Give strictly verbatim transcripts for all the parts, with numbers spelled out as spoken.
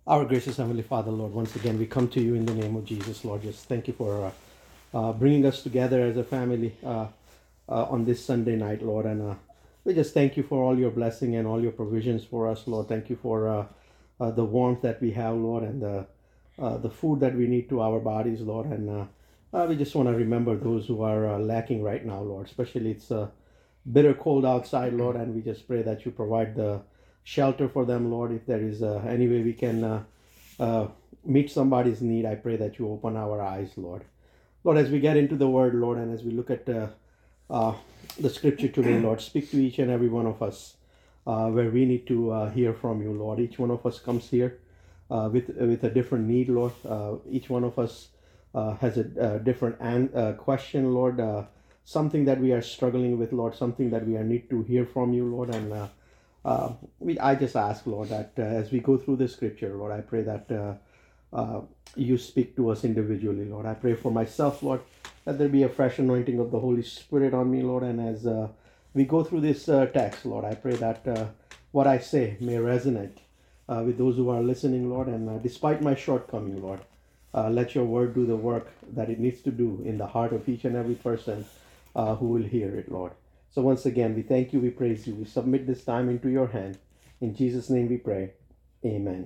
Our gracious Heavenly Father, Lord, once again we come to you in the name of Jesus, Lord. Just thank you for uh, uh, bringing us together as a family uh, uh, on this Sunday night, Lord. And uh, we just thank you for all your blessing and all your provisions for us, Lord. Thank you for uh, uh, the warmth that we have, Lord, and the uh, the food that we need to our bodies, Lord. And uh, uh, we just want to remember those who are uh, lacking right now, Lord. Especially it's uh, bitter cold outside, Lord, and we just pray that you provide the shelter for them, Lord. If there is uh, any way we can uh, uh, meet somebody's need, I pray that you open our eyes, Lord. Lord, as we get into the word, Lord, and as we look at uh, uh, the scripture today, Lord, speak to each and every one of us uh, where we need to uh, hear from you, Lord. Each one of us comes here uh, with with a different need, Lord. Uh, each one of us uh, has a, a different an- uh, question, Lord. Uh, something that we are struggling with, Lord. Something that we are need to hear from you, Lord. And uh, uh, we, I just ask, Lord, that uh, as we go through the scripture, Lord, I pray that uh, uh, you speak to us individually, Lord. I pray for myself, Lord, that there be a fresh anointing of the Holy Spirit on me, Lord. And as uh, we go through this uh, text, Lord, I pray that uh, what I say may resonate uh, with those who are listening, Lord. And uh, despite my shortcoming, Lord, uh, let your word do the work that it needs to do in the heart of each and every person uh, who will hear it, Lord. So once again, we thank you, we praise you, we submit this time into your hand. In Jesus' name we pray. Amen.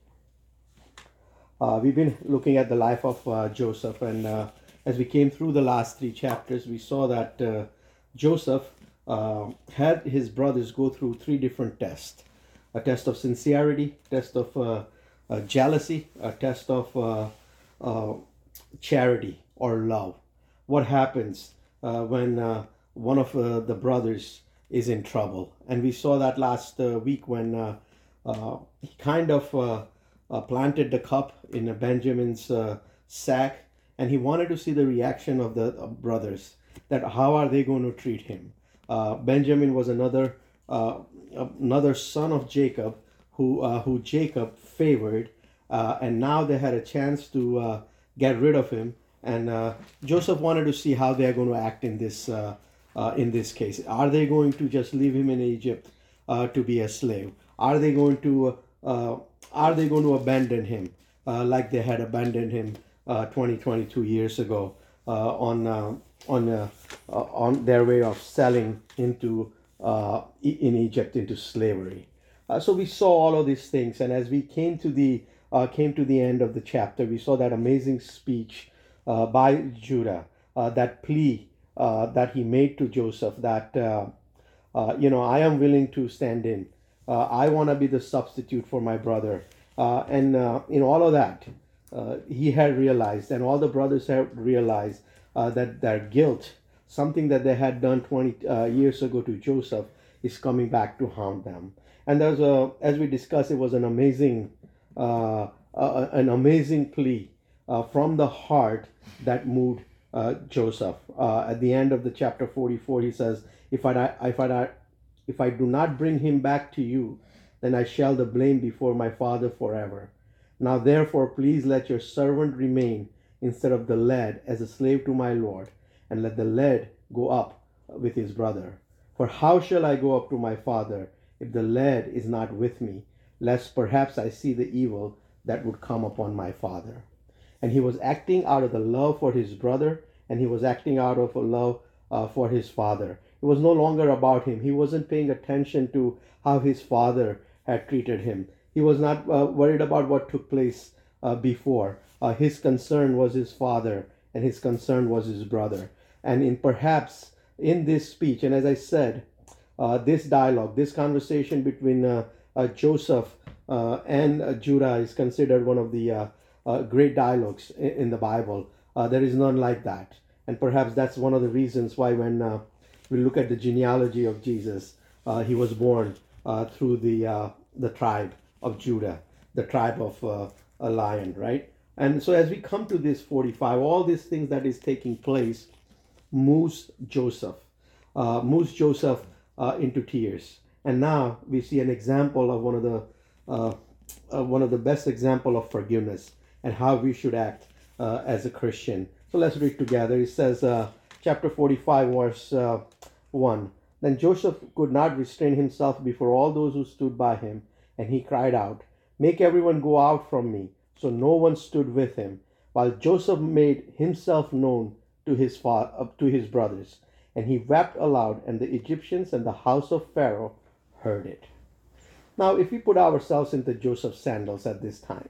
Uh, we've been looking at the life of uh, Joseph, and uh, as we came through the last three chapters, we saw that uh, Joseph uh, had his brothers go through three different tests: a test of sincerity, test of uh, uh, jealousy, a test of uh, uh, charity or love. What happens uh, when uh, one of uh, the brothers is in trouble? And we saw that last uh, week when uh, uh, he kind of uh, uh, planted the cup in uh, Benjamin's uh, sack, and he wanted to see the reaction of the uh, brothers. That how are they going to treat him? Uh, Benjamin was another uh, another son of Jacob, who uh, who Jacob favored, uh, and now they had a chance to uh, get rid of him. And uh, Joseph wanted to see how they are going to act in this uh, uh, in this case. Are they going to just leave him in Egypt uh, to be a slave? Are they going to uh, are they going to abandon him uh, like they had abandoned him uh, twenty, twenty-two years ago uh, on uh, on uh, uh, on their way of selling into uh, in Egypt into slavery? Uh, so we saw all of these things, and as we came to the uh, came to the end of the chapter, we saw that amazing speech uh, by Judah, uh, that plea uh, that he made to Joseph, that uh, uh, you know, I am willing to stand in. Uh, I want to be the substitute for my brother, uh, and uh, in all of that, uh, he had realized, and all the brothers had realized uh, that their guilt, something that they had done twenty uh, years ago to Joseph, is coming back to haunt them. And there's a, as we discussed, it was an amazing, uh, uh, an amazing plea uh, from the heart that moved uh, Joseph. Uh, at the end of the chapter forty-four, he says, "If I, if I, if I do not bring him back to you, then I shall the blame before my father forever. Now therefore, please let your servant remain instead of the lad as a slave to my lord, and let the lad go up with his brother. For how shall I go up to my father if the lad is not with me, lest perhaps I see the evil that would come upon my father?" And he was acting out of the love for his brother, and he was acting out of a love uh, for his father. It was no longer about him. He wasn't paying attention to how his father had treated him. He was not uh, worried about what took place uh, before. Uh, his concern was his father, and his concern was his brother. And in perhaps in this speech, and as I said, uh, this dialogue, this conversation between uh, uh, Joseph uh, and uh, Judah is considered one of the uh, uh, great dialogues in, in the Bible. Uh, there is none like that. And perhaps that's one of the reasons why when uh, we look at the genealogy of Jesus, uh, he was born uh, through the uh, the tribe of Judah, the tribe of uh, a lion, right? And so as we come to this forty-five, all these things that is taking place moves Joseph, uh, moves Joseph uh, into tears. And now we see an example of one of the uh, uh, one of the best example of forgiveness and how we should act uh, as a Christian. So let's read together. It says, uh, chapter forty-five, verse uh, one. Then Joseph could not restrain himself before all those who stood by him, and he cried out, Make everyone go out from me. So no one stood with him, while Joseph made himself known to his fa- uh, to his brothers. And he wept aloud, and the Egyptians and the house of Pharaoh heard it. Now, if we put ourselves into Joseph's sandals at this time,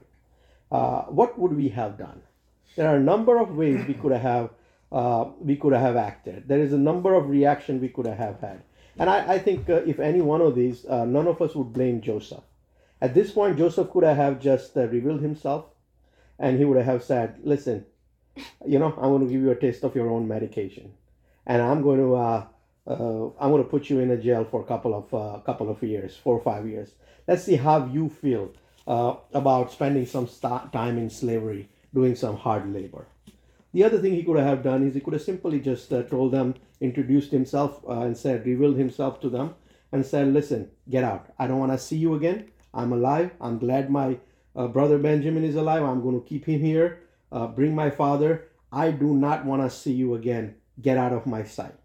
uh, what would we have done? There are a number of ways we could have uh, we could have acted. There is a number of reaction we could have had, and I, I think uh, if any one of these, uh, none of us would blame Joseph. At this point, Joseph could have just uh, revealed himself, and he would have said, "Listen, you know, I'm going to give you a taste of your own medication, and I'm going to uh, uh, I'm going to put you in a jail for a couple of uh, couple of years, four or five years. Let's see how you feel uh, about spending some st- time in slavery, doing some hard labor." The other thing he could have done is he could have simply just uh, told them, introduced himself, uh, and said, revealed himself to them, and said, "Listen, get out. I don't want to see you again. I'm alive. I'm glad my uh, brother Benjamin is alive. I'm going to keep him here. Uh, bring my father. I do not want to see you again. Get out of my sight."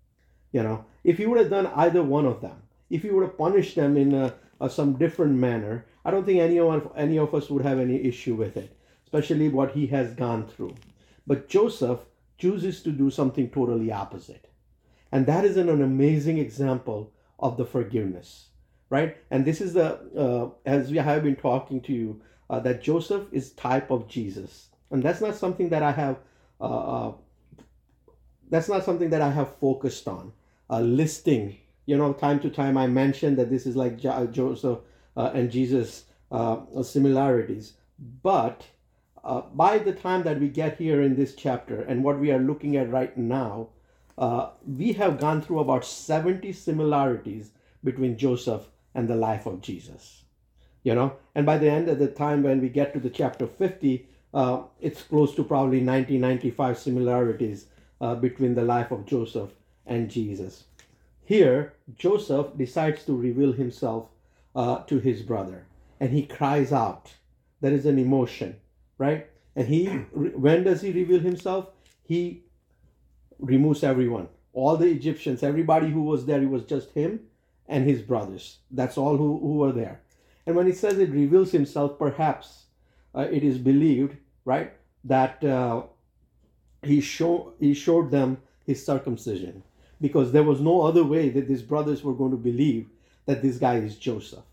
You know, if he would have done either one of them, if he would have punished them in a, a, some different manner, I don't think anyone, any of us would have any issue with it, especially what he has gone through. But Joseph chooses to do something totally opposite. And that is an, an amazing example of the forgiveness, right? And this is the, uh, as we have been talking to you, uh, that Joseph is type of Jesus. And that's not something that I have, uh, uh, that's not something that I have focused on. Uh, listing, you know, time to time I mentioned that this is like jo- Joseph uh, and Jesus uh, similarities. But uh, by the time that we get here in this chapter and what we are looking at right now, uh, we have gone through about seventy similarities between Joseph and the life of Jesus. You know, and by the end of the time when we get to the chapter fifty, uh, it's close to probably ninety, ninety-five similarities uh, between the life of Joseph and Jesus. Here, Joseph decides to reveal himself uh, to his brother, and he cries out. There is an emotion, right? And he, when does he reveal himself? He removes everyone, all the Egyptians, everybody who was there. It was just him and his brothers. That's all who, who were there. And when he says it reveals himself, perhaps uh, it is believed, right, that uh, he show he showed them his circumcision, because there was no other way that these brothers were going to believe that this guy is Joseph.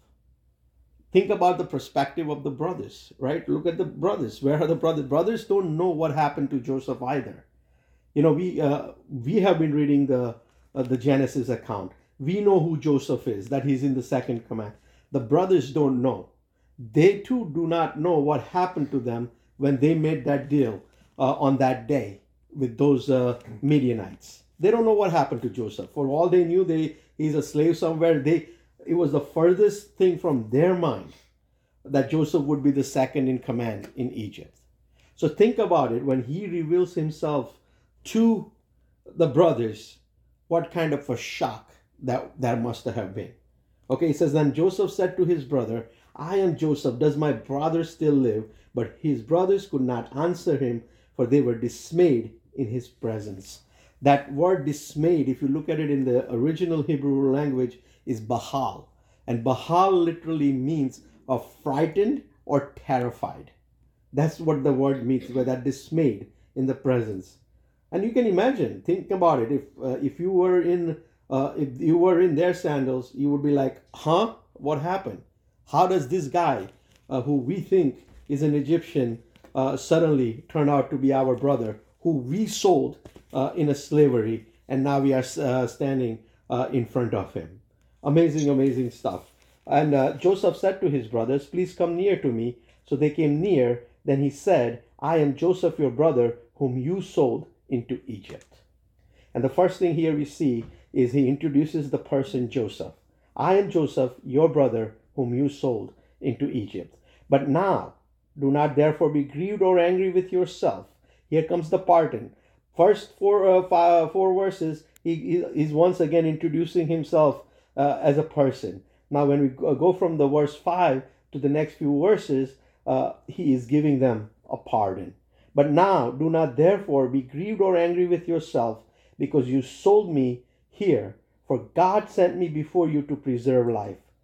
Think about the perspective of the brothers, right? Look at the brothers. Where are the brothers? Brothers don't know what happened to Joseph either. You know, we uh, we have been reading the uh, the Genesis account. We know who Joseph is, that he's in the second command. The brothers don't know. They too do not know what happened to them when they made that deal uh, on that day with those uh, Midianites. They don't know what happened to Joseph. For all they knew, they he's a slave somewhere. They it was the furthest thing from their mind that Joseph would be the second in command in Egypt. So think about it. When he reveals himself to the brothers, what kind of a shock that that must have been. Okay, it says, "Then Joseph said to his brother, I am Joseph. Does my brother still live?" But his brothers could not answer him, for they were dismayed in his presence. That word dismayed, if you look at it in the original Hebrew language, is bahal. And bahal literally means of frightened or terrified. That's what the word means, by that dismayed in the presence. And you can imagine, think about it. If uh, if you were in uh, if you were in their sandals, you would be like, "Huh? What happened? How does this guy, uh, who we think is an Egyptian, uh, suddenly turn out to be our brother, who we sold uh, in a slavery, and now we are uh, standing uh, in front of him?" Amazing, amazing stuff. And uh, Joseph said to his brothers, "Please come near to me." So they came near. Then he said, "I am Joseph, your brother, whom you sold into Egypt." And the first thing here we see is he introduces the person Joseph. "I am Joseph, your brother, whom you sold into Egypt. But now, do not therefore be grieved or angry with yourself." Here comes the pardon. First four, uh, five, four verses, he, he is once again introducing himself uh, as a person. Now, when we go from the verse five to the next few verses, uh, he is giving them a pardon. "But now, do not therefore be grieved or angry with yourself, because you sold me here, for God sent me before you to preserve life.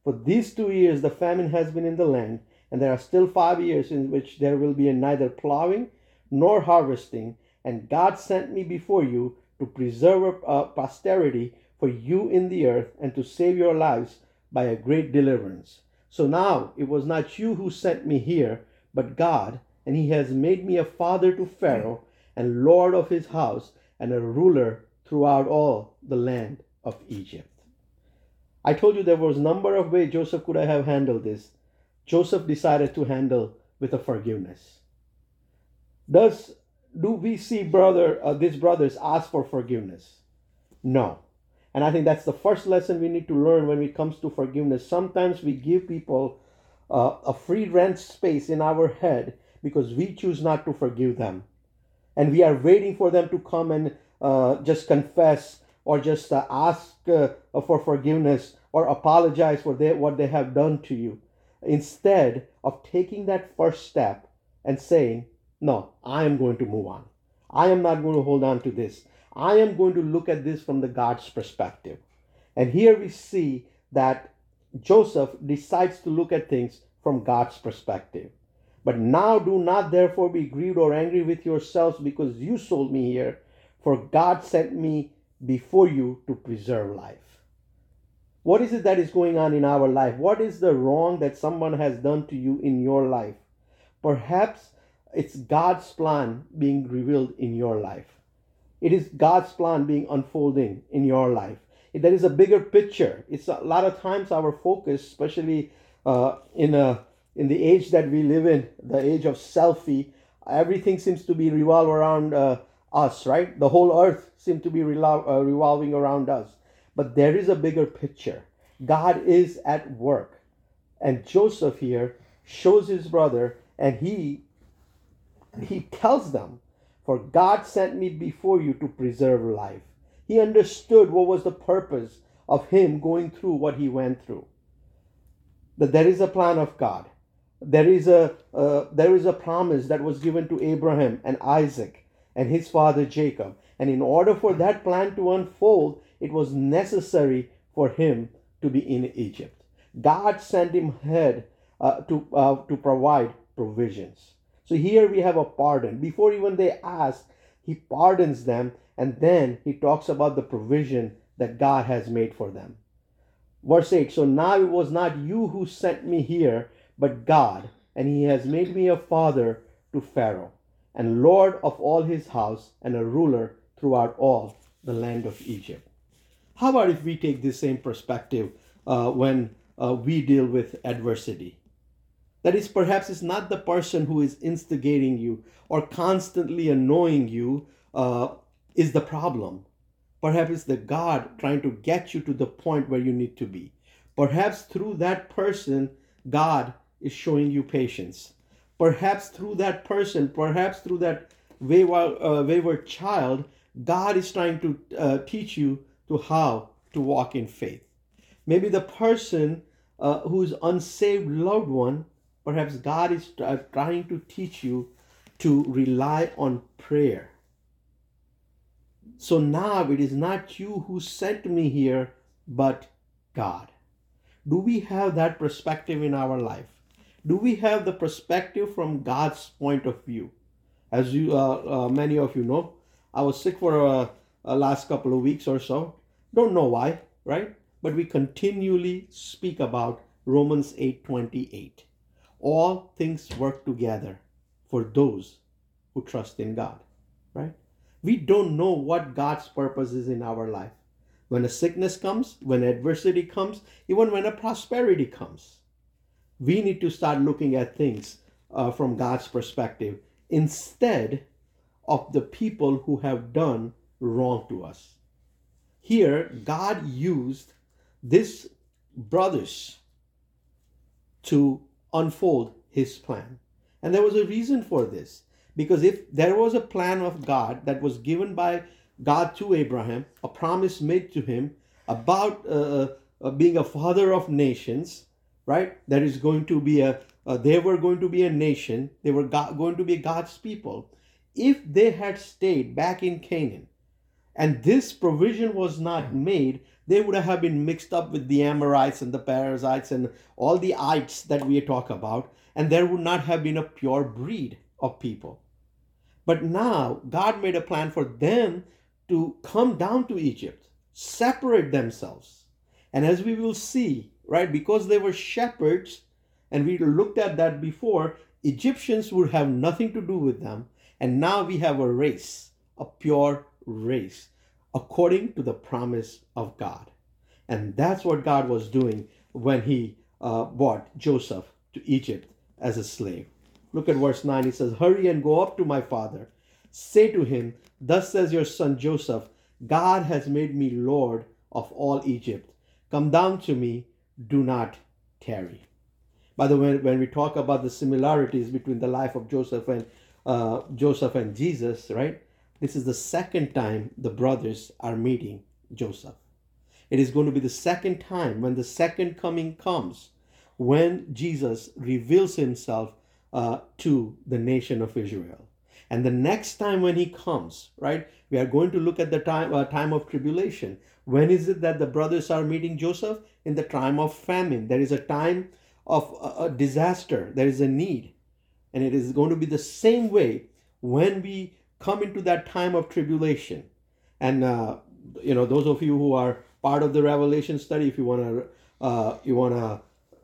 For these two years the famine has been in the land, and there are still five years in which there will be neither plowing nor harvesting. And God sent me before you to preserve a posterity for you in the earth, and to save your lives by a great deliverance. So now it was not you who sent me here, but God, and he has made me a father to Pharaoh, and lord of his house, and a ruler throughout all the land of Egypt. I told you there was a number of ways Joseph could have handled this. Joseph decided to handle with a forgiveness. Does do we see brother uh, these brothers ask for forgiveness? No. And I think that's the first lesson we need to learn when it comes to forgiveness. Sometimes we give people uh, a free rent space in our head because we choose not to forgive them. And we are waiting for them to come and uh, just confess, or just uh, ask uh, for forgiveness, or apologize for they, what they have done to you, instead of taking that first step and saying, no, I am going to move on. I am not going to hold on to this. I am going to look at this from the God's perspective. And here we see that Joseph decides to look at things from God's perspective. But now do not therefore be grieved or angry with yourselves because you sold me here, for God sent me before you to preserve life. What is it that is going on in our life? What is the wrong that someone has done to you in your life? Perhaps it's God's plan being revealed in your life. It is God's plan being unfolding in your life. There is a bigger picture. It's a lot of times our focus, especially uh, in a in the age that we live in, the age of selfie, everything seems to be revolve around uh, us, right? The whole earth seems to be revol- uh, revolving around us. But there is a bigger picture. God is at work. And Joseph here shows his brother, and he he tells them, for God sent me before you to preserve life. He understood what was the purpose of him going through what he went through. That there is a plan of God. There is a uh, there is a promise that was given to Abraham and Isaac and his father Jacob. And in order for that plan to unfold, it was necessary for him to be in Egypt. God sent him ahead uh, to uh, to provide provisions. So here we have a pardon. Before even they ask, he pardons them, and then he talks about the provision that God has made for them. Verse eight, so now it was not you who sent me here, but God, and he has made me a father to Pharaoh, and lord of all his house, and a ruler throughout all the land of Egypt. How about if we take this same perspective uh, when uh, we deal with adversity? That is, perhaps it's not the person who is instigating you or constantly annoying you uh, is the problem. Perhaps it's the God trying to get you to the point where you need to be. Perhaps through that person, God is showing you patience. Perhaps through that person, perhaps through that wayward, uh, wayward child, God is trying to uh, teach you to how to walk in faith. Maybe the person uh, who's unsaved loved one, perhaps God is trying to teach you to rely on prayer. So now it is not you who sent me here, but God. Do we have that perspective in our life? Do we have the perspective from God's point of view? As you, uh, uh, many of you know, I was sick for a, a last couple of weeks or so. Don't know why, right? But we continually speak about Romans eight twenty-eight. All things work together for those who trust in God, right? We don't know what God's purpose is in our life. When a sickness comes, when adversity comes, even when a prosperity comes, we need to start looking at things uh, from God's perspective instead of the people who have done wrong to us. Here, God used these brothers to unfold his plan. And there was a reason for this. Because if there was a plan of God that was given by God to Abraham, a promise made to him about uh, uh, being a father of nations, right? There is going to be a, uh, they were going to be a nation. They were God, going to be God's people. If they had stayed back in Canaan and this provision was not made, they would have been mixed up with the Amorites and the Perizzites and all the ites that we talk about, and there would not have been a pure breed of people. But now God made a plan for them to come down to Egypt, separate themselves. And as we will see, right, because they were shepherds, and we looked at that before, Egyptians would have nothing to do with them. And now we have a race, a pure race, according to the promise of God. And that's what God was doing when he uh, brought Joseph to Egypt as a slave. Look at verse nine. He says, hurry and go up to my father. Say to him, thus says your son Joseph, God has made me Lord of all Egypt. Come down to me, do not tarry. By the way, when we talk about the similarities between the life of Joseph and uh, Joseph and Jesus, right? This is the second time the brothers are meeting Joseph. It is going to be the second time when the second coming comes, when Jesus reveals himself uh, to the nation of Israel. And the next time when he comes, right, we are going to look at the time, uh, time of tribulation. When is it that the brothers are meeting Joseph? In the time of famine. There is a time of a, a disaster. There is a need. And it is going to be the same way when we come into that time of tribulation. And, uh, you know, those of you who are part of the Revelation study, if you want to uh, you want to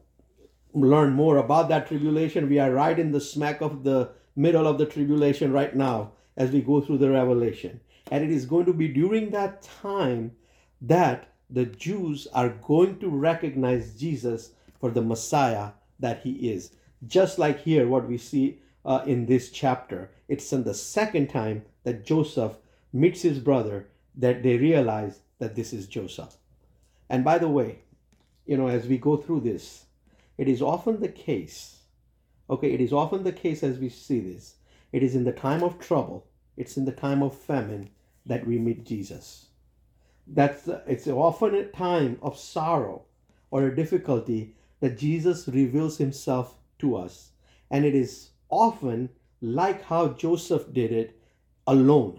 learn more about that tribulation, we are right in the smack of the middle of the tribulation right now as we go through the Revelation. And it is going to be during that time that the Jews are going to recognize Jesus for the Messiah that he is. Just like here, what we see uh, in this chapter, it's in the second time that Joseph meets his brother that they realize that this is Joseph. And by the way, you know, as we go through this, it is often the case, okay, it is often the case as we see this, it is in the time of trouble, it's in the time of famine that we meet Jesus. That's it's often a time of sorrow or a difficulty that Jesus reveals himself to us. And it is often like how Joseph did it alone.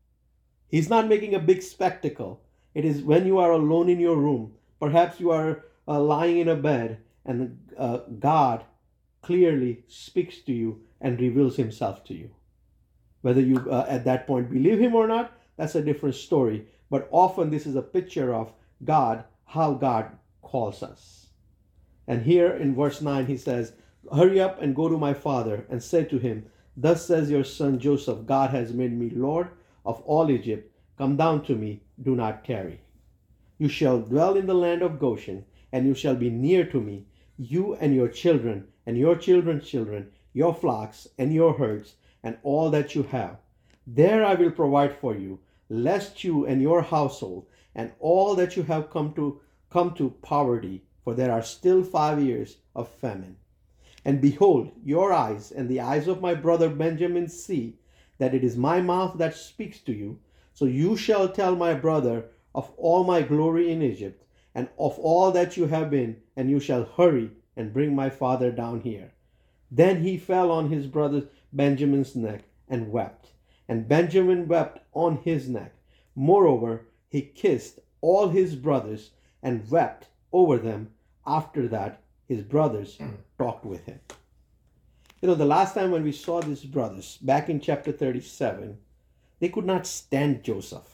He's not making a big spectacle. It is when you are alone in your room. Perhaps you are uh, lying in a bed and uh, God clearly speaks to you and reveals himself to you. Whether you uh, at that point believe him or not, that's a different story. But often this is a picture of God, how God calls us. And here in verse nine he says, hurry up and go to my father and say to him, thus says your son Joseph, God has made me Lord of all Egypt. Come down to me, do not tarry. You shall dwell in the land of Goshen, and you shall be near to me, you and your children, and your children's children, your flocks and your herds, and all that you have. There I will provide for you, lest you and your household and all that you have come to come to poverty, for there are still five years of famine. And behold, your eyes and the eyes of my brother Benjamin see that it is my mouth that speaks to you. So you shall tell my brother of all my glory in Egypt, and of all that you have been, and you shall hurry and bring my father down here. Then he fell on his brother Benjamin's neck and wept, and Benjamin wept on his neck. Moreover, he kissed all his brothers and wept over them. After that, his brothers talked with him. You know, the last time when we saw these brothers, back in chapter thirty-seven, they could not stand Joseph.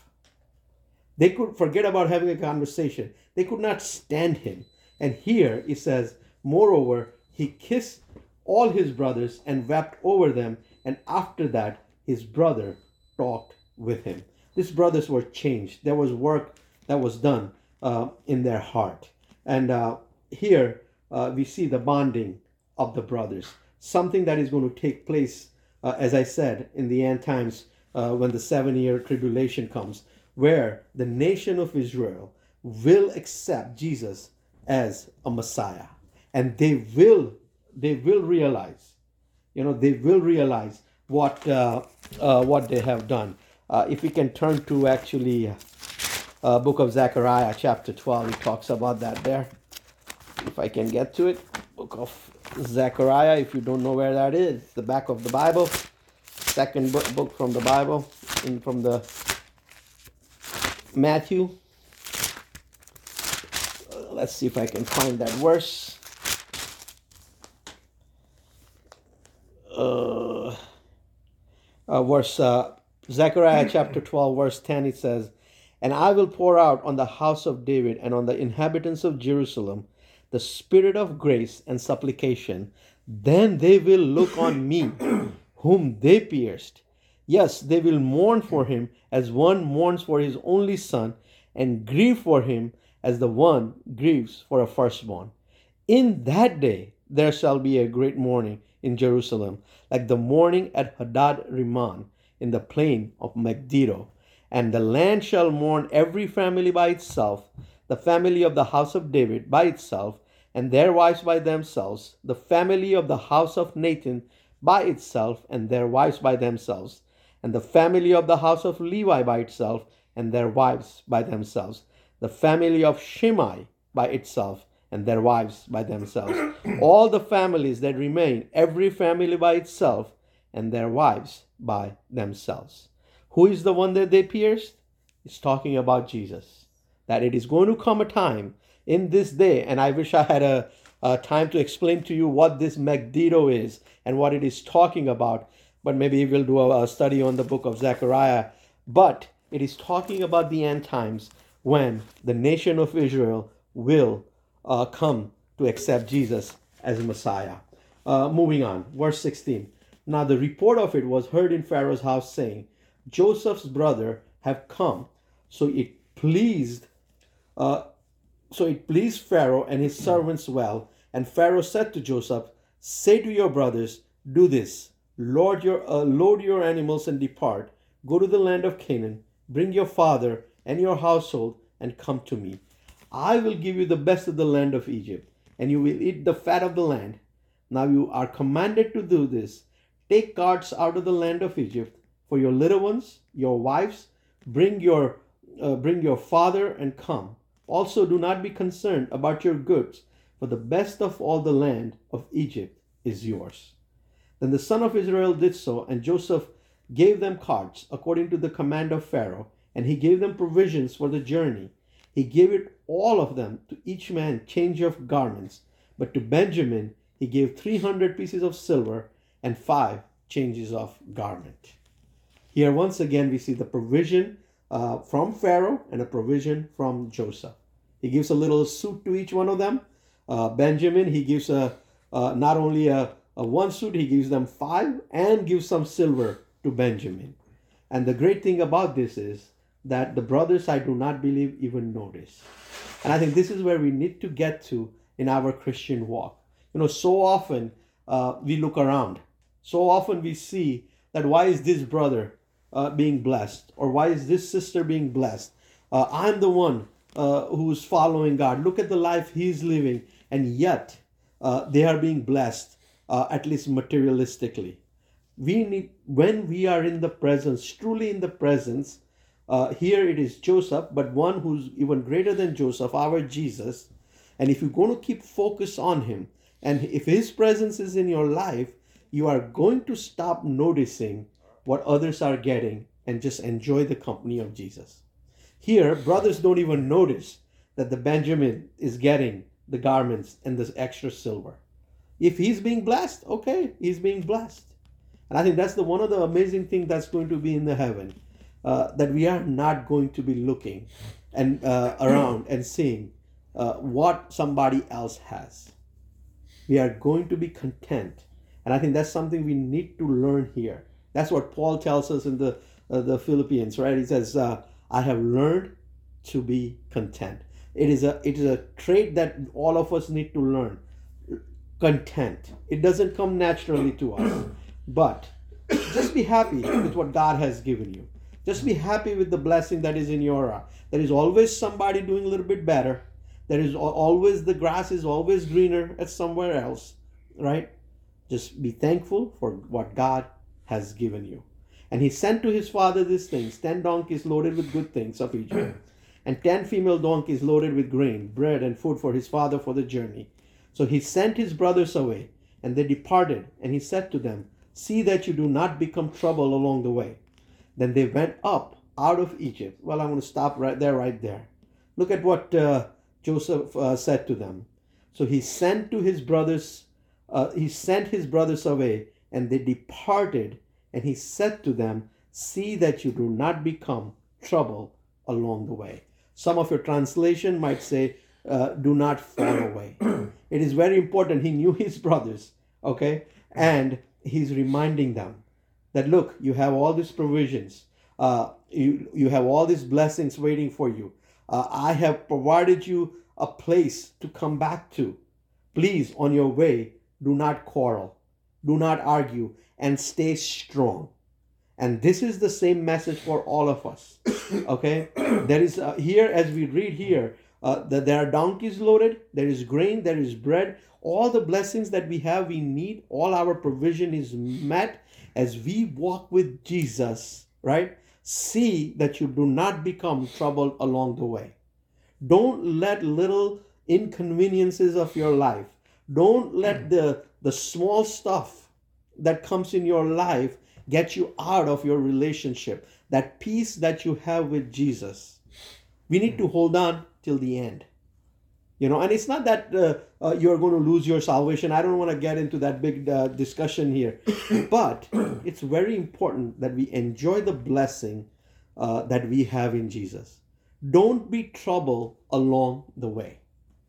They could forget about having a conversation. They could not stand him. And here it says, moreover, he kissed all his brothers and wept over them. And after that, his brother talked with him. These brothers were changed. There was work that was done uh, in their heart. And uh, here uh, we see the bonding of the brothers. Something that is going to take place, uh, as I said, in the end times uh, when the seven-year tribulation comes, where the nation of Israel will accept Jesus as a Messiah. And they will, they will realize, you know, they will realize what uh, uh, what they have done. Uh, if we can turn to actually uh, book of Zechariah, chapter twelve, it talks about that there. If I can get to it, book of Zechariah, if you don't know where that is, the back of the Bible, second book, book from the Bible, in from the Matthew, let's see if I can find that verse. Uh, uh, verse uh, Zechariah chapter twelve, verse ten, it says, "And I will pour out on the house of David and on the inhabitants of Jerusalem the spirit of grace and supplication. Then they will look on me, whom they pierced. Yes, they will mourn for him as one mourns for his only son, and grieve for him as the one grieves for a firstborn. In that day there shall be a great mourning in Jerusalem, like the mourning at Hadad Rimmon in the plain of Megiddo. And the land shall mourn every family by itself, the family of the house of David by itself, and their wives by themselves, the family of the house of Nathan by itself, and their wives by themselves, and the family of the house of Levi by itself, and their wives by themselves, the family of Shimei by itself, and their wives by themselves. All the families that remain, every family by itself, and their wives by themselves." Who is the one that they pierced? It's talking about Jesus. That it is going to come a time in this day, and I wish I had a, a time to explain to you what this Megiddo is and what it is talking about, but maybe we'll do a, a study on the book of Zechariah. But it is talking about the end times when the nation of Israel will uh, come to accept Jesus as Messiah. Uh, moving on, verse sixteen. "Now the report of it was heard in Pharaoh's house, saying, Joseph's brother have come. So it pleased, uh, so it pleased Pharaoh and his servants well. And Pharaoh said to Joseph, Say to your brothers, do this: load your uh, load your animals and depart. Go to the land of Canaan. Bring your father and your household and come to me. I will give you the best of the land of Egypt, and you will eat the fat of the land. Now you are commanded to do this: take carts out of the land of Egypt for your little ones, your wives. Bring your uh, bring your father and come. Also do not be concerned about your goods, for the best of all the land of Egypt is yours." Then the son of Israel did so, and Joseph gave them carts according to the command of Pharaoh, and he gave them provisions for the journey. He gave it all of them to each man change of garments, but to Benjamin he gave three hundred pieces of silver and five changes of garment. Here once again we see the provision uh, from Pharaoh and a provision from Joseph. He gives a little suit to each one of them. Uh, Benjamin, he gives a uh, not only a, a one suit, he gives them five and gives some silver to Benjamin. And the great thing about this is that the brothers, I do not believe, even notice. And I think this is where we need to get to in our Christian walk. You know, so often uh, we look around. So often we see that why is this brother uh, being blessed? Or why is this sister being blessed? Uh, I'm the one uh, who's following God. Look at the life he's living. And yet uh, they are being blessed, uh, at least materialistically. We need, when we are in the presence, truly in the presence, uh, here it is Joseph, but one who's even greater than Joseph, our Jesus. And if you're going to keep focus on him, and if his presence is in your life, you are going to stop noticing what others are getting and just enjoy the company of Jesus. Here, brothers don't even notice that the Benjamin is getting the garments and this extra silver. If he's being blessed, okay, he's being blessed. And I think that's the one of the amazing things that's going to be in the heaven, uh, that we are not going to be looking and uh, around and seeing uh, what somebody else has. We are going to be content. And I think that's something we need to learn here. That's what Paul tells us in the uh, the Philippians, right? He says, uh, I have learned to be content. It is a it is a trait that all of us need to learn. Content. It doesn't come naturally to us. But just be happy with what God has given you. Just be happy with the blessing that is in your heart. There is always somebody doing a little bit better. There is always, the grass is always greener at somewhere else, right? Just be thankful for what God has given you. And he sent to his father these things: ten donkeys loaded with good things of Egypt, and ten female donkeys loaded with grain, bread, and food for his father for the journey. So he sent his brothers away, and they departed. And he said to them, See that you do not become trouble along the way. Then they went up out of Egypt. Well, I'm going to stop right there, right there. Look at what uh, Joseph uh, said to them. So he sent to his brothers, uh, he sent his brothers away, and they departed. And he said to them, see that you do not become trouble along the way. Some of your translation might say, uh, do not fall away. It is very important. He knew his brothers, okay? And he's reminding them that, look, you have all these provisions. Uh, you, you have all these blessings waiting for you. Uh, I have provided you a place to come back to. Please, on your way, do not quarrel, do not argue, and stay strong. And this is the same message for all of us. Okay? There is uh, here, as we read here, uh, that there are donkeys loaded, there is grain, there is bread. All the blessings that we have, we need. All our provision is met as we walk with Jesus, right? See that you do not become troubled along the way. Don't let little inconveniences of your life, don't let the, the small stuff that comes in your life get you out of your relationship, that peace that you have with Jesus. We need to hold on till the end. You know, and it's not that uh, uh, you're going to lose your salvation. I don't want to get into that big uh, discussion here. But it's very important that we enjoy the blessing uh, that we have in Jesus. Don't be troubled along the way.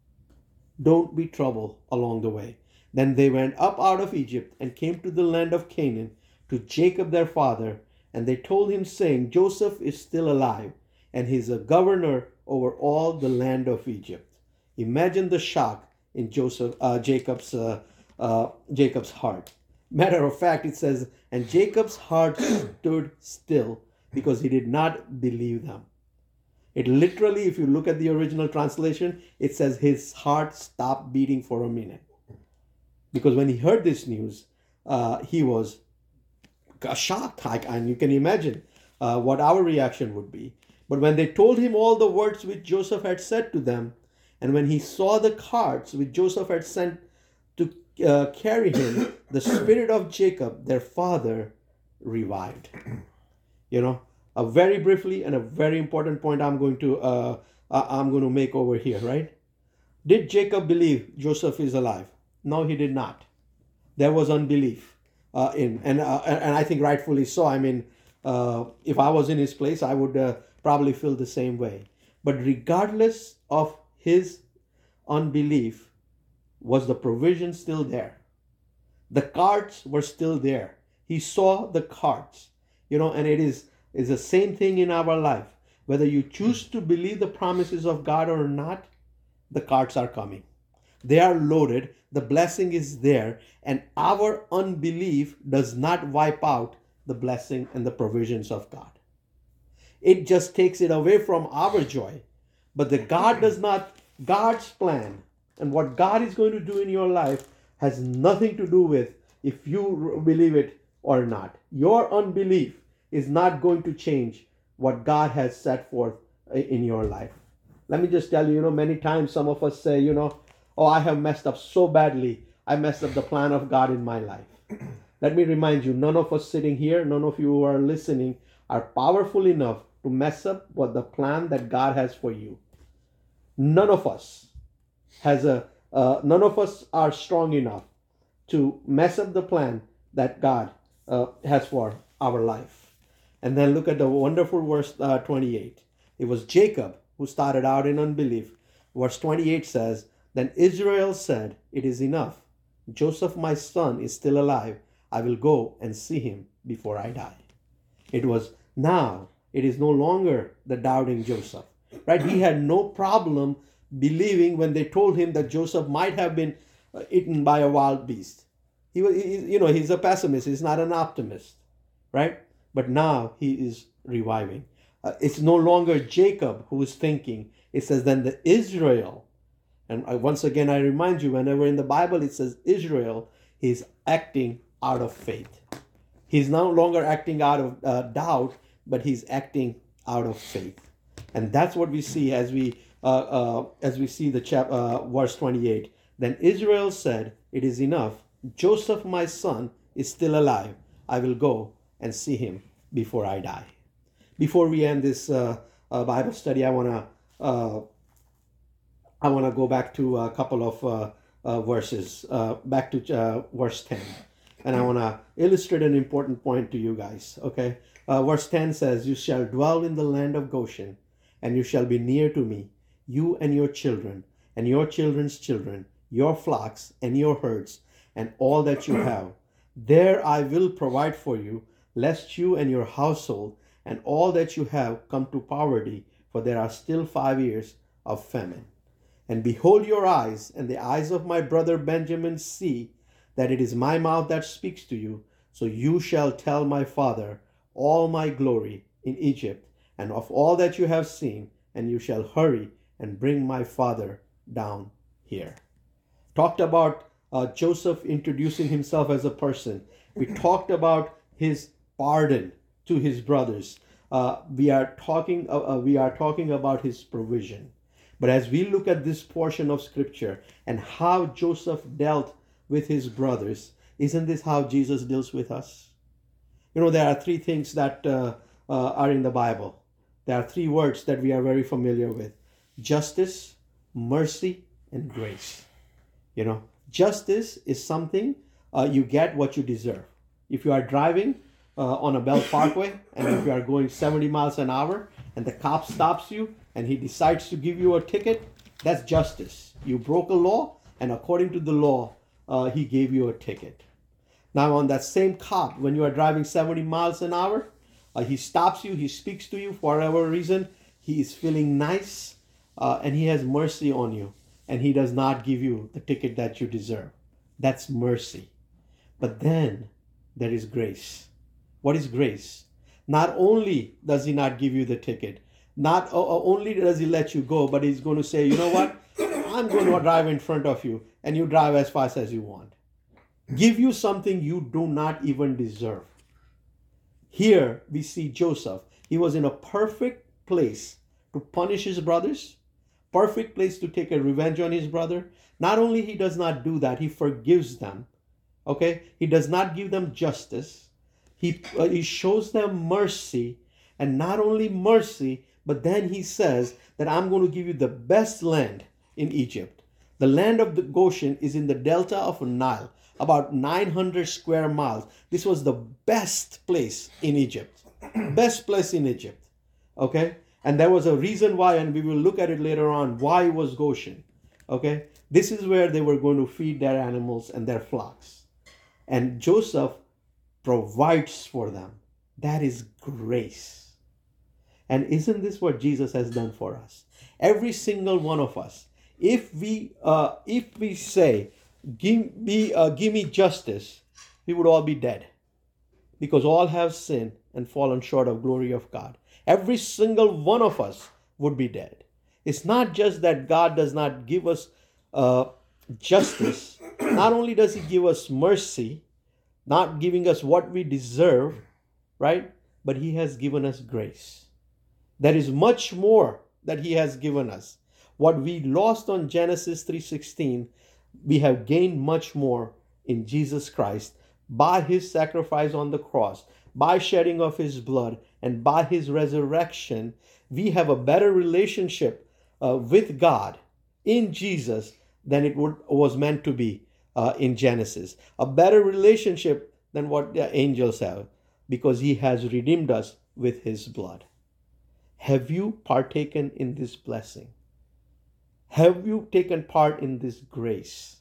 Don't be troubled along the way. Then they went up out of Egypt and came to the land of Canaan, to Jacob their father, and they told him, saying, Joseph is still alive, and he is a governor over all the land of Egypt. Imagine the shock in Joseph, uh, Jacob's, uh, uh, Jacob's heart. Matter of fact, it says, and Jacob's heart stood still because he did not believe them. It literally, if you look at the original translation, it says his heart stopped beating for a minute. Because when he heard this news, uh, he was shocked. And you can imagine uh, what our reaction would be. But when they told him all the words which Joseph had said to them, and when he saw the carts which Joseph had sent to uh, carry him, the spirit of Jacob, their father, revived. You know, a very briefly and a very important point I'm going to uh, I'm going to make over here, right? Did Jacob believe Joseph is alive? No, he did not. There was unbelief uh, in, and uh, and I think rightfully so. I mean, uh, if I was in his place, I would uh, probably feel the same way. But regardless of his unbelief, was the provision still there? The carts were still there. He saw the carts, you know, and it is is the same thing in our life. Whether you choose to believe the promises of God or not, the carts are coming. They are loaded. The blessing is there, and our unbelief does not wipe out the blessing and the provisions of God. It just takes it away from our joy. But the God does not, God's plan and what God is going to do in your life has nothing to do with if you believe it or not. Your unbelief is not going to change what God has set forth in your life. Let me just tell you, you know, many times some of us say, you know, oh, I have messed up so badly. I messed up the plan of God in my life. Let me remind you, none of us sitting here, none of you who are listening are powerful enough to mess up what the plan that God has for you. None of us has a, uh, none of us are strong enough to mess up the plan that God uh, has for our life. And then look at the wonderful verse uh, twenty-eight. It was Jacob who started out in unbelief. Verse twenty-eight says, then Israel said, it is enough. Joseph, my son, is still alive. I will go and see him before I die. It was now, it is no longer the doubting Joseph, right? He had no problem believing when they told him that Joseph might have been uh, eaten by a wild beast. He was, he, you know, he's a pessimist. He's not an optimist, right? But now he is reviving. Uh, it's no longer Jacob who is thinking. It says then the Israel. And I, once again, I remind you, whenever in the Bible it says Israel, he's acting out of faith. He's no longer acting out of uh, doubt, but he's acting out of faith. And that's what we see as we uh, uh, as we see the chap uh, verse twenty-eight. Then Israel said, it is enough. Joseph, my son, is still alive. I will go and see him before I die. Before we end this uh, uh, Bible study, I want to uh, I want to go back to a couple of uh, uh, verses, uh, back to uh, verse ten. And I want to illustrate an important point to you guys. Okay. Uh, verse ten says, "You shall dwell in the land of Goshen, and you shall be near to me, you and your children, and your children's children, your flocks and your herds, and all that you have. There I will provide for you, lest you and your household and all that you have come to poverty, for there are still five years of famine. And behold, your eyes and the eyes of my brother Benjamin see that it is my mouth that speaks to you. So you shall tell my father all my glory in Egypt, and of all that you have seen, and you shall hurry and bring my father down here." Talked about uh, Joseph introducing himself as a person. We talked about his pardon to his brothers. Uh, we are talking. Uh, uh, we are talking about his provision. But as we look at this portion of scripture and how Joseph dealt with his brothers, isn't this how Jesus deals with us? You know, there are three things that uh, uh, are in the Bible. There are three words that we are very familiar with: justice, mercy, and grace. You know, justice is something uh, you get what you deserve. If you are driving uh, on a Bell Parkway, and if you are going seventy miles an hour and the cop stops you and he decides to give you a ticket, that's justice. You broke a law, and according to the law, uh, he gave you a ticket. Now, on that same cop, when you are driving seventy miles an hour, uh, he stops you, he speaks to you for whatever reason, he is feeling nice, uh, and he has mercy on you, and he does not give you the ticket that you deserve. That's mercy. But then there is grace. What is grace? Not only does he not give you the ticket, not only does he let you go, but he's going to say, you know what? I'm going to drive in front of you, and you drive as fast as you want. Give you something you do not even deserve. Here we see Joseph. He was in a perfect place to punish his brothers, perfect place to take a revenge on his brother. Not only he does not do that, he forgives them. Okay? He does not give them justice. He, uh, he shows them mercy, and not only mercy, but then he says that I'm going to give you the best land in Egypt. The land of the Goshen is in the delta of Nile, about nine hundred square miles. This was the best place in Egypt. Best place in Egypt. Okay? And there was a reason why, and we will look at it later on, why it was Goshen. Okay? This is where they were going to feed their animals and their flocks. And Joseph provides for them. That is grace. And isn't this what Jesus has done for us? Every single one of us. If we uh, if we say, give me, uh, give me justice, we would all be dead. Because all have sinned and fallen short of glory of God. Every single one of us would be dead. It's not just that God does not give us uh, justice. Not only does he give us mercy, not giving us what we deserve, right? But he has given us grace. There is much more that he has given us. What we lost on Genesis three sixteen, we have gained much more in Jesus Christ by his sacrifice on the cross, by shedding of his blood, and by his resurrection. We have a better relationship uh, with God in Jesus than it would, was meant to be uh, in Genesis. A better relationship than what the angels have, because he has redeemed us with his blood. Have you partaken in this blessing? Have you taken part in this grace?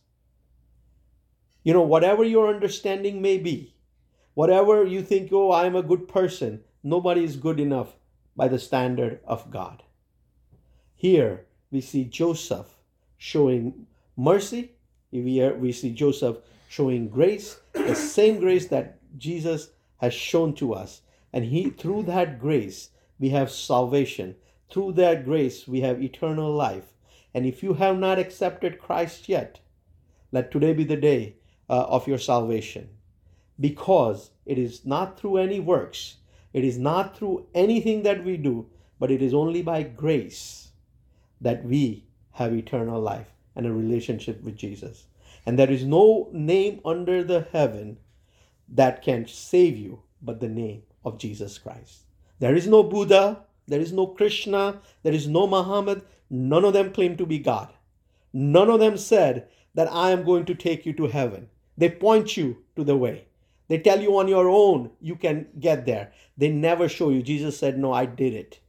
You know, whatever your understanding may be, whatever you think, oh, I'm a good person, nobody is good enough by the standard of God. Here we see Joseph showing mercy. We, are, we see Joseph showing grace, the same grace that Jesus has shown to us. And he, through that grace, we have salvation. Through that grace, we have eternal life. And if you have not accepted Christ yet, let today be the day uh, of your salvation. Because it is not through any works, it is not through anything that we do, but it is only by grace that we have eternal life and a relationship with Jesus. And there is no name under the heaven that can save you but the name of Jesus Christ. There is no Buddha, there is no Krishna, there is no Muhammad. None of them claim to be God. None of them said that I am going to take you to heaven. They point you to the way. They tell you on your own you can get there. They never show you. Jesus said, no, I did it.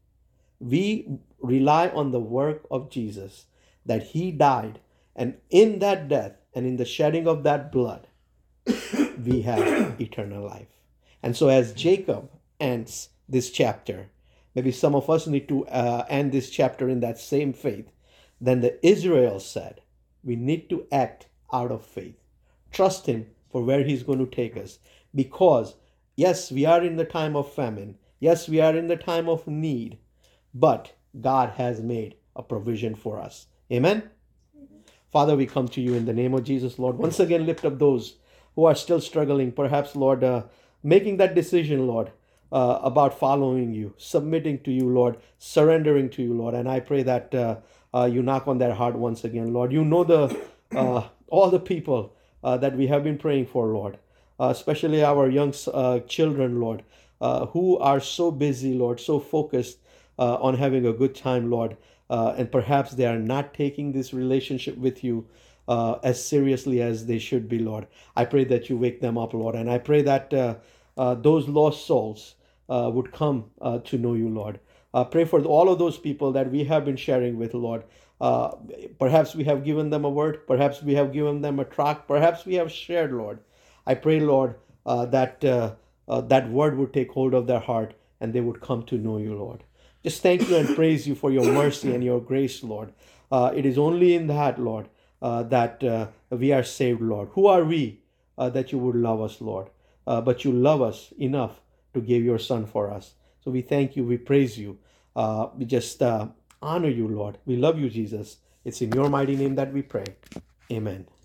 We rely on the work of Jesus, that he died, and in that death and in the shedding of that blood, we have eternal life. And so as Jacob ends this chapter, maybe some of us need to uh, end this chapter in that same faith. Then the Israel said, we need to act out of faith. Trust him for where he's going to take us. Because, yes, we are in the time of famine. Yes, we are in the time of need. But God has made a provision for us. Amen? Father, we come to you in the name of Jesus, Lord. Once again, lift up those who are still struggling. Perhaps, Lord, uh, making that decision, Lord, uh, about following you, submitting to you, Lord, surrendering to you, Lord. And I pray that uh, uh, you knock on their heart once again, Lord. You know the uh, all the people uh, that we have been praying for, Lord, uh, especially our young uh, children, Lord, uh, who are so busy, Lord, so focused uh, on having a good time, Lord. Uh, and perhaps they are not taking this relationship with you uh, as seriously as they should be, Lord. I pray that you wake them up, Lord. And I pray that uh, uh, those lost souls uh, would come uh, to know you, Lord. Uh, pray for all of those people that we have been sharing with, Lord. Uh, perhaps we have given them a word. Perhaps we have given them a tract. Perhaps we have shared, Lord. I pray, Lord, uh, that uh, uh, that word would take hold of their heart and they would come to know you, Lord. Just thank you and praise you for your mercy and your grace, Lord. Uh, it is only in that, Lord, uh, that uh, we are saved, Lord. Who are we uh, that you would love us, Lord? Uh, but you love us enough to give your son for us. So we thank you. We praise you. Uh, we just uh, honor you, Lord. We love you, Jesus. It's in your mighty name that we pray. Amen.